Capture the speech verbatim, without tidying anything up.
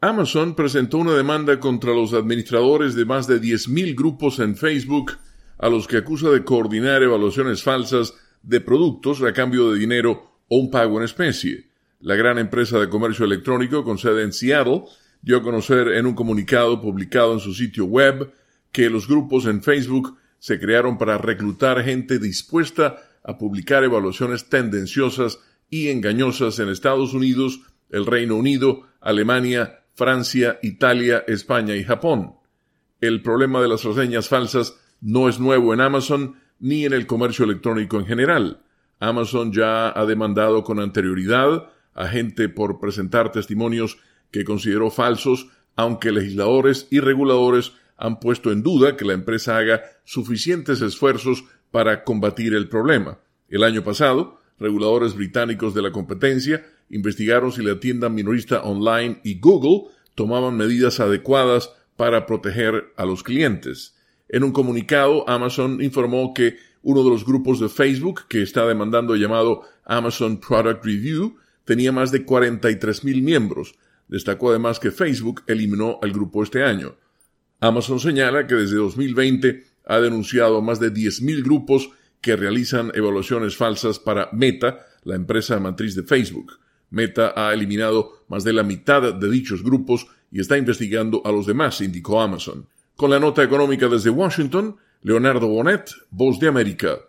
Amazon presentó una demanda contra los administradores de más de diez mil grupos en Facebook, a los que acusa de coordinar evaluaciones falsas de productos a cambio de dinero o un pago en especie. La gran empresa de comercio electrónico con sede en Seattle dio a conocer en un comunicado publicado en su sitio web que los grupos en Facebook se crearon para reclutar gente dispuesta a publicar evaluaciones tendenciosas y engañosas en Estados Unidos, el Reino Unido, Alemania, Francia, Italia, España y Japón. El problema de las reseñas falsas no es nuevo en Amazon ni en el comercio electrónico en general. Amazon ya ha demandado con anterioridad a gente por presentar testimonios que consideró falsos, aunque legisladores y reguladores han puesto en duda que la empresa haga suficientes esfuerzos para combatir el problema. El año pasado, reguladores británicos de la competencia investigaron si la tienda minorista online y Google tomaban medidas adecuadas para proteger a los clientes. En un comunicado, Amazon informó que uno de los grupos de Facebook que está demandando, llamado Amazon Product Review, tenía más de cuarenta y tres mil miembros. Destacó además que Facebook eliminó al grupo este año. Amazon señala que desde dos mil veinte ha denunciado más de diez mil grupos que realizan evaluaciones falsas para Meta, la empresa matriz de Facebook. Meta ha eliminado más de la mitad de dichos grupos y está investigando a los demás, indicó Amazon. Con la nota económica desde Washington, Leonardo Bonet, Voz de América.